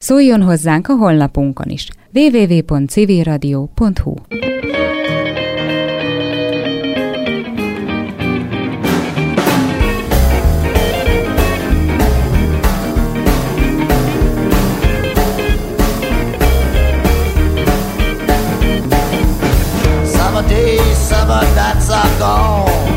Szóljon hozzánk a honlapunkon is. www.civilradio.hu. Summer days, summer nights are gone.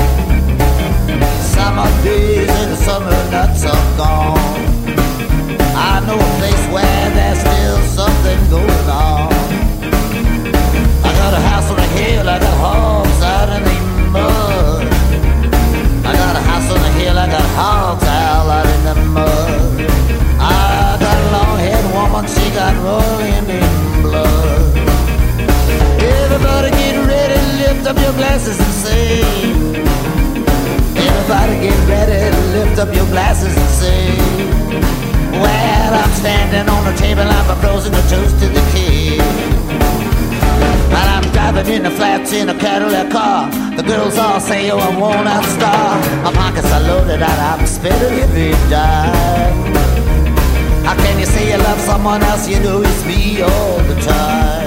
Summer days and summer nights are gone. I know a place where there's still something going on. I got a house on a hill, I got hogs out in the mud. I got a house on a hill, I got hogs out in the mud. I got a long-haired woman, she got rolling in blood. Everybody get ready, lift up your glasses and sing. Everybody get ready, lift up your glasses and sing. Well, I'm standing on the table, I'm proposing a toast to the king. And I'm driving in the flats in a Cadillac car. The girls all say, oh, I'm worn out star. My pockets are loaded and I'm spending every dime. How can you say you love someone else? You know it's me all the time.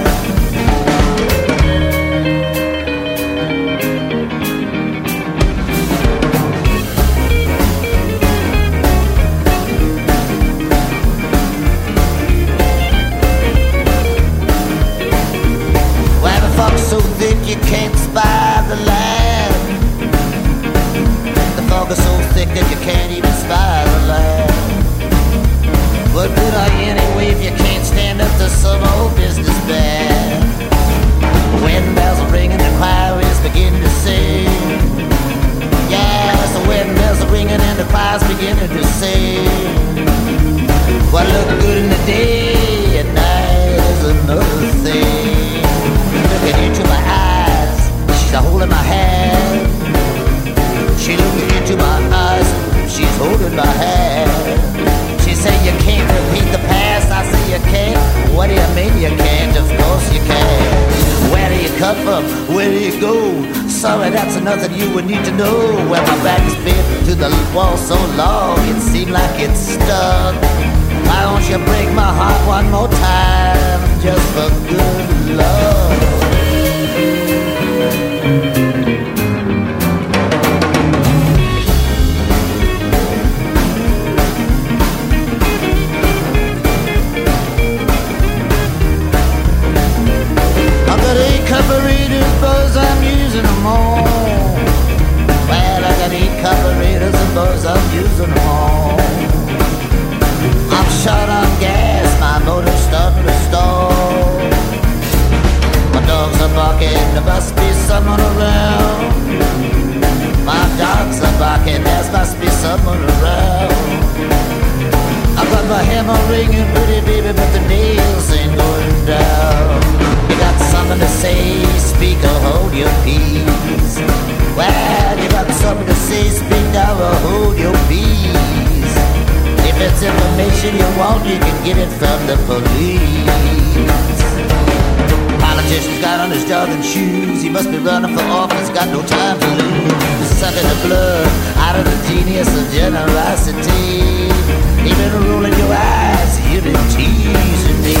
So thick you can't spy the land. The fog is so thick that you can't even spy the land. What good are you anyway if you can't stand up to some old businessman? The wedding bells are ringing, the choir is beginning to sing. Yes, the wedding bells are ringing and the choir's beginning to sing. What look good in the day at night is another thing. Looking into my eyes, she's holding my hand. She looking into my eyes, she's holding my hand. She say you can't repeat the past, I say you can't. What do you mean you can't? Of course you can. Where do you come from? Where do you go? Sorry, that's nothing you would need to know. Well, my back has been to the wall so long, it seemed like it's stuck. Why don't you break my heart one more time, just for good love? I've got 8 carburetors, buzz, I'm using them all. Well, I got 8 carburetors and buzz, I'm using them all. I'm short on gas, my motor's starting to stall. My dogs are barking, there must be someone around. My dogs are barking, there must be someone around. I've got my hammer ringing, pretty baby, but the nails ain't going down. You got something to say, speaker, hold your peace. Well, you got something to say, speak now or hold your peace. If it's information you want, you can get it from the police. Politician's got on his jogging shoes, he must be running for office, got no time to lose. Sucking the blood out of the genius of generosity. You've been rolling your eyes, you've been teasing me.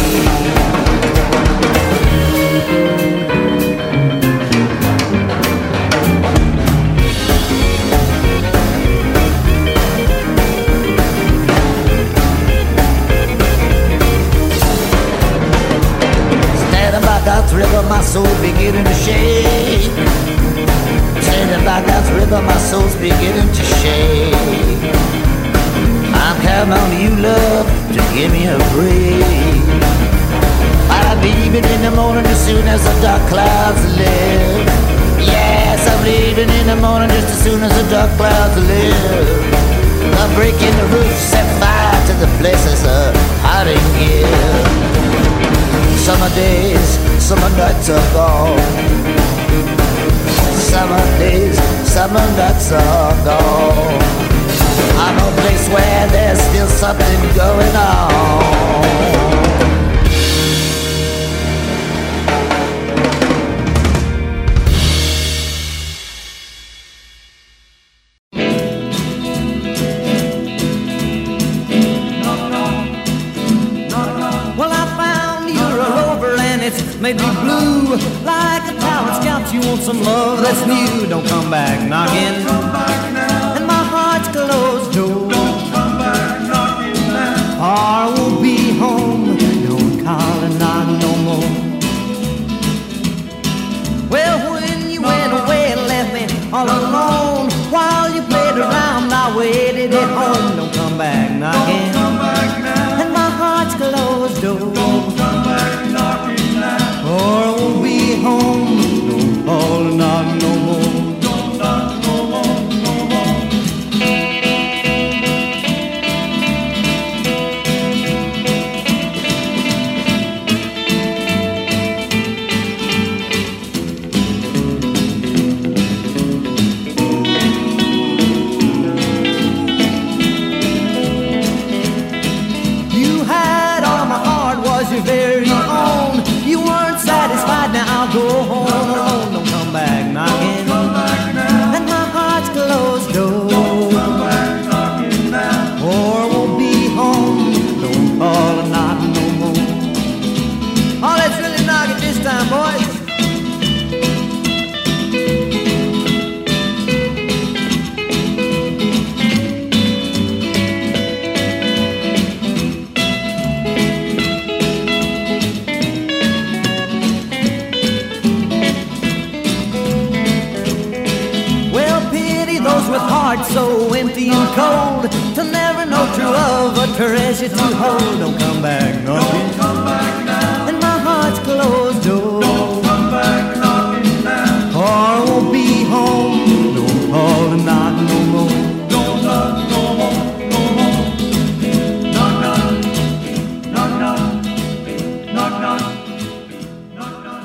God's river, my soul beginning to shake. Standing by God's river, my soul's beginning to shake. I'm counting on you, love, to give me a break. I'll be leaving in the morning as soon as the dark clouds lift. Yes, I'm leaving in the morning just as soon as the dark clouds lift. I'm breaking the roof, set fire to the places of hiding here. Summer days, summer nights are gone. Summer days, summer nights are gone. I'm a place where there's still something going on. it's made me blue. Like a talent scout, you want some love that's new. Don't come back knocking, and my heart's closed door. Or I won't be home. Don't call and knock no more. Well, when you went away and left me all alone, while you played around, I waited at home. Don't come back knocking, and my heart's closed door. Or I won't be home. Don't call and knock no more. Very own. You weren't satisfied, now I'll go home alone. Don't come back knocking, and my heart's closed door. Or I won't be home. Don't call and knock no more. Oh, let's really knock it this time, boys. With hearts so empty and cold, to never know true love, a treasure to hold. Don't come back knocking, and my heart's closed door. Or I won't be home. Don't call and knock no more. Don't knock no more, no more. Knock, knock, knock, knock, knock, knock, knock, knock.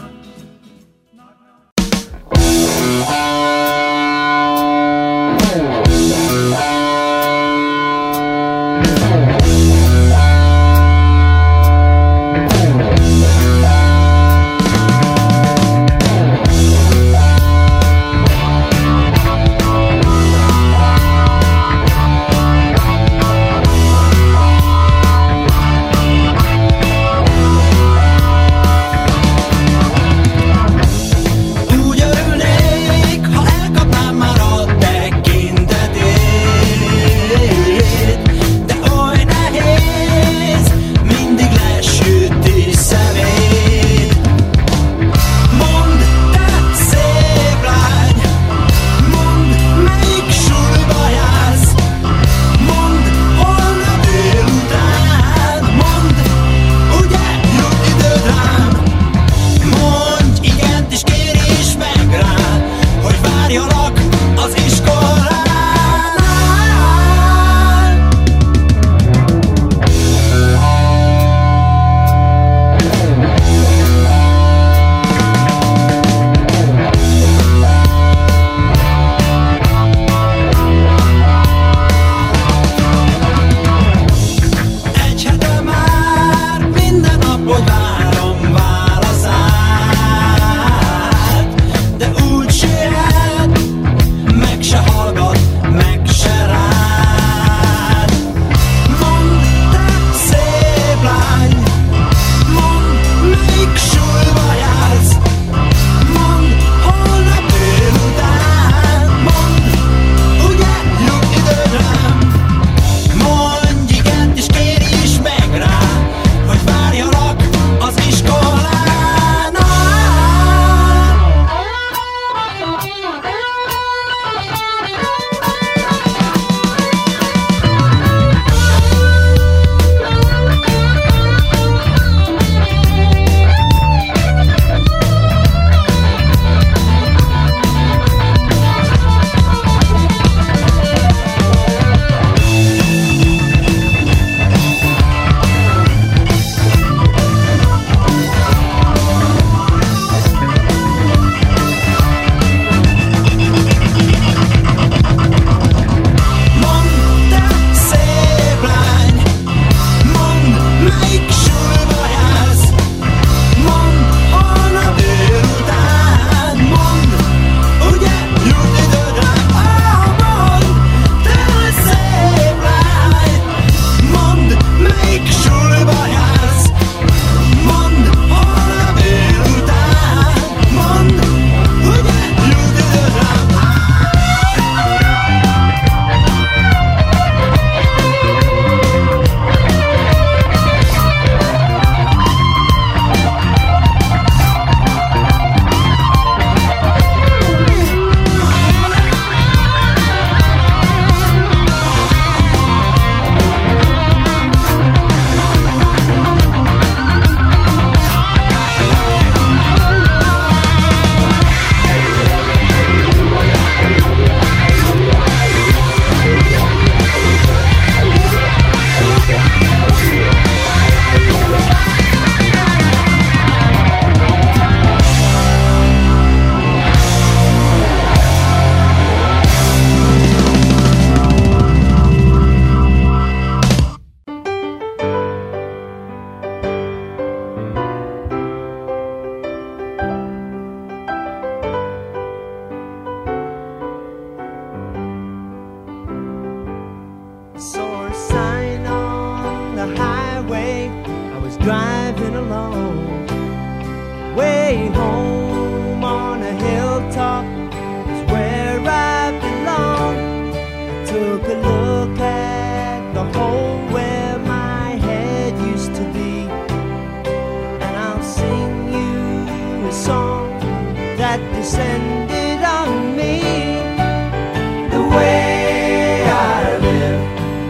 driving along, way home on a hilltop is where I belong. I took a look at the hole where my head used to be, and I'll sing you a song that descended on me. The way I live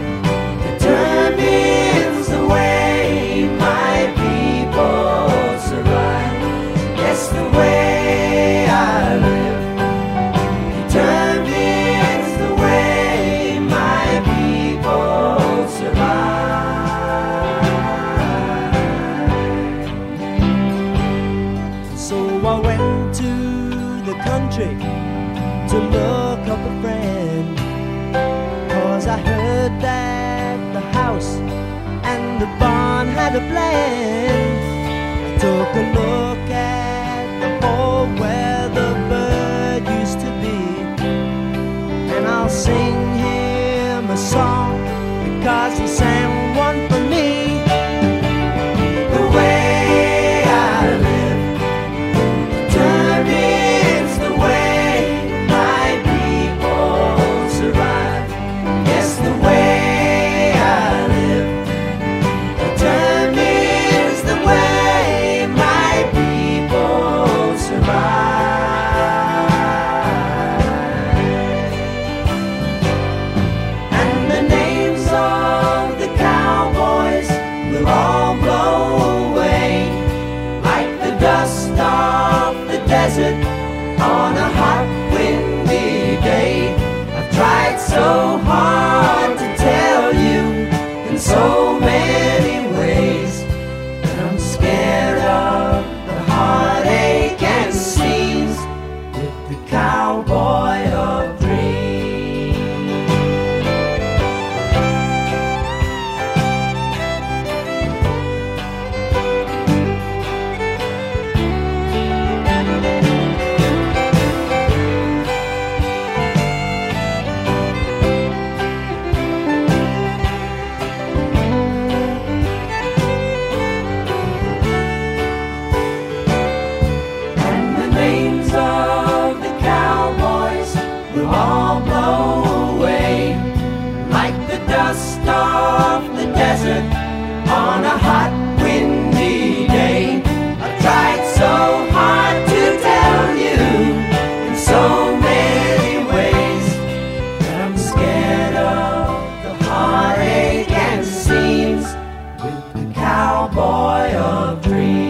determines the way my people survive. Yes, the way I live determines the way my people survive. So I went to the country to look up a friend, 'cause I heard that the house and the barn had a blend. I took a look at the hole where the bird used to be, and I'll sing him a song because he sang one for me. The way I live determines the way my people survive. Yes, the way I live determines the way my people survive. And the names of the cowboys will all blow away like the dust off the desert on a hot windy day. I've tried so hard to tell you in so many ways that I'm scared of the heartache and scenes with the cowboy of dreams. And the names of the cowboys will all blow away like the dust off the desert on a hot windy day. I've tried so hard to tell you in so many ways that I'm scared of the heartache and scenes with the cowboy of dreams.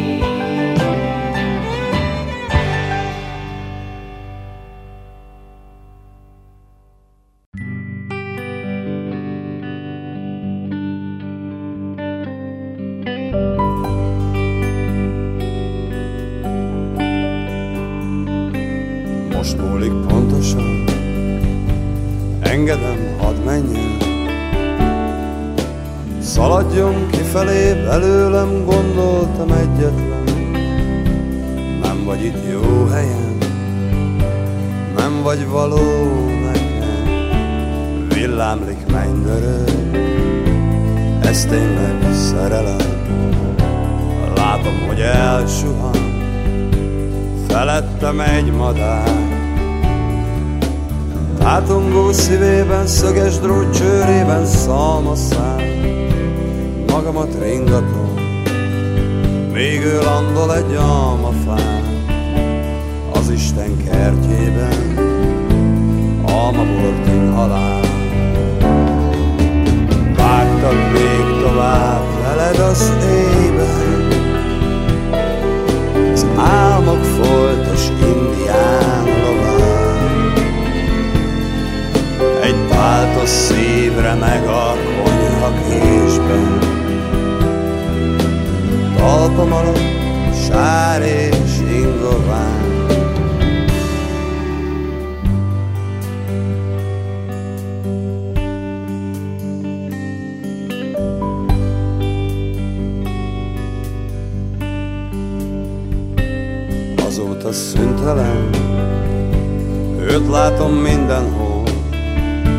Most múlik pontosan, engedem, hadd menjen. Szaladjon kifelé belőlem, gondoltam egyetlen. Nem vagy itt jó helyen, nem vagy való nekem. Villámlik mennydörög, ez tényleg szerelem. Látom, hogy elsuhan felettem egy madár. Tátongó szívében, szöges drót csőrében szalmaszál. Magamat ringatom, még ő landol egy almafán. Az Isten kertjében almabolt inhalál. Vágtak még tovább veled az éjben, az álmok foltos indián lován. Egy váltos szívre meg a konyha késben, talpam alatt sár és ingován. Azóta szüntelen, őt látom mindenhol.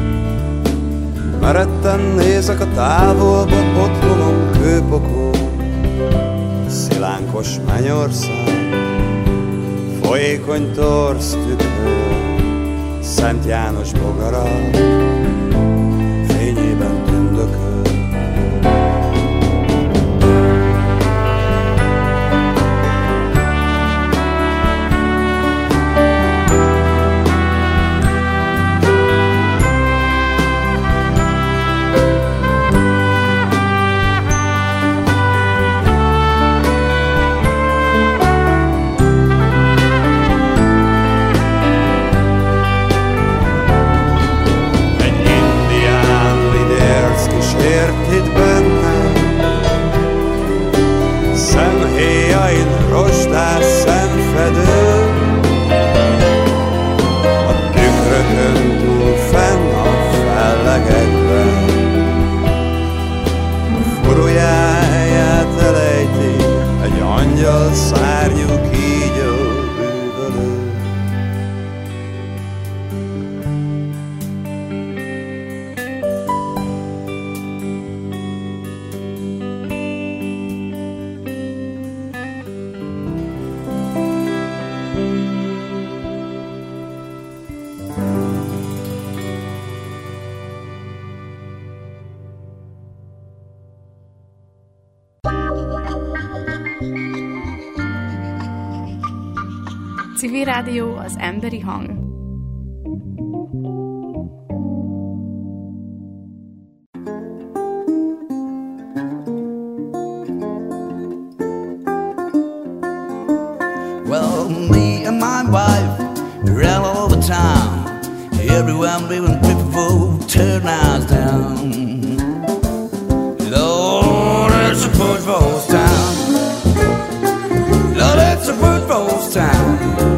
Meretten nézek a távolba, otthonom kőpokol. szilánkos mennyország, folyékony torz tükör, Szent János bogara, fényében tündököl. Érted bennem, szemhéjain rostás szemfedő, a tükrökön túl fenn a fellegekben, furujáját elejti egy angyal szárnyú kígyó bűvölő. Civil Rádió, az emberi hang. Well, me and my wife ran all over town. Everyone leaving people turn us down. Lord, it's a football town. Lord, it's a football town.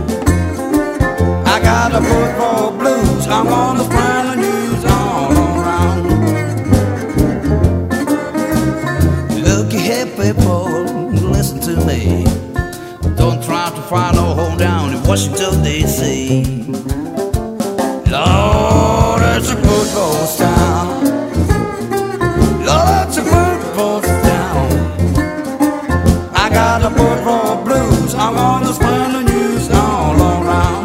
I got a football blues. I'm gonna spread the news all around. Look here, people, listen to me. Don't try to find a home down in Washington, D.C. Lord, it's a football town. Lord, it's a football town. I got a football blues. I'm gonna spread the news all around.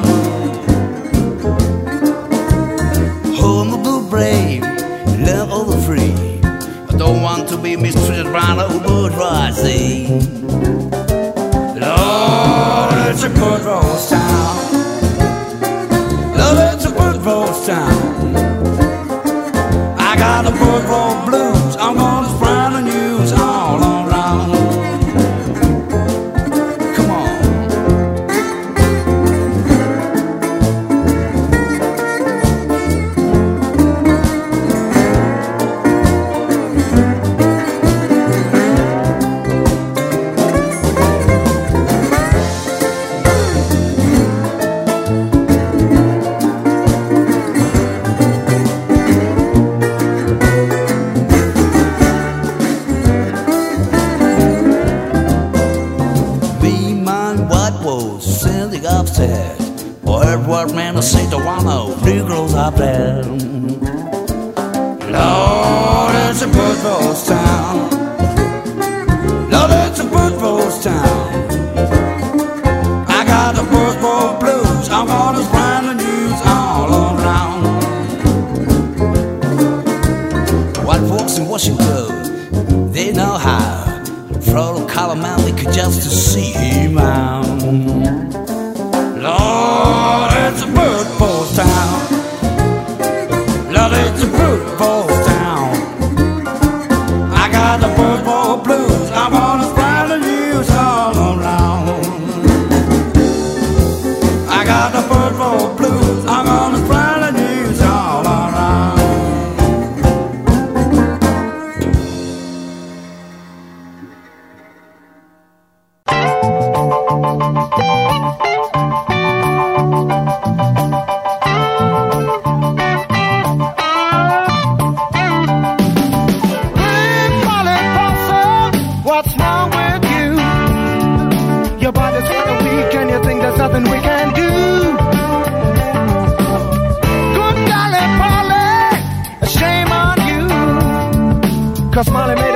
Home of the brave, love of the free. I don't want to be mistreated by no bourgeoisie. Lord, it's a football town. Lord, it's a football town. I got the football blues. I'm gonna spread the news all around. Come on. What man to say to one of new girls up there? Lord, it's a football town. Lord, it's a football town. I got the football blues. I'm gonna spread the news all around. White folks in Washington, they know how. Throw a column out, they could just to see him out. Lord, it's a football town. Lord, it's a football town. I got the football blues. I'm gonna spread the news all around. I got the football blues. I'm gonna spread the news all around. Cause Molly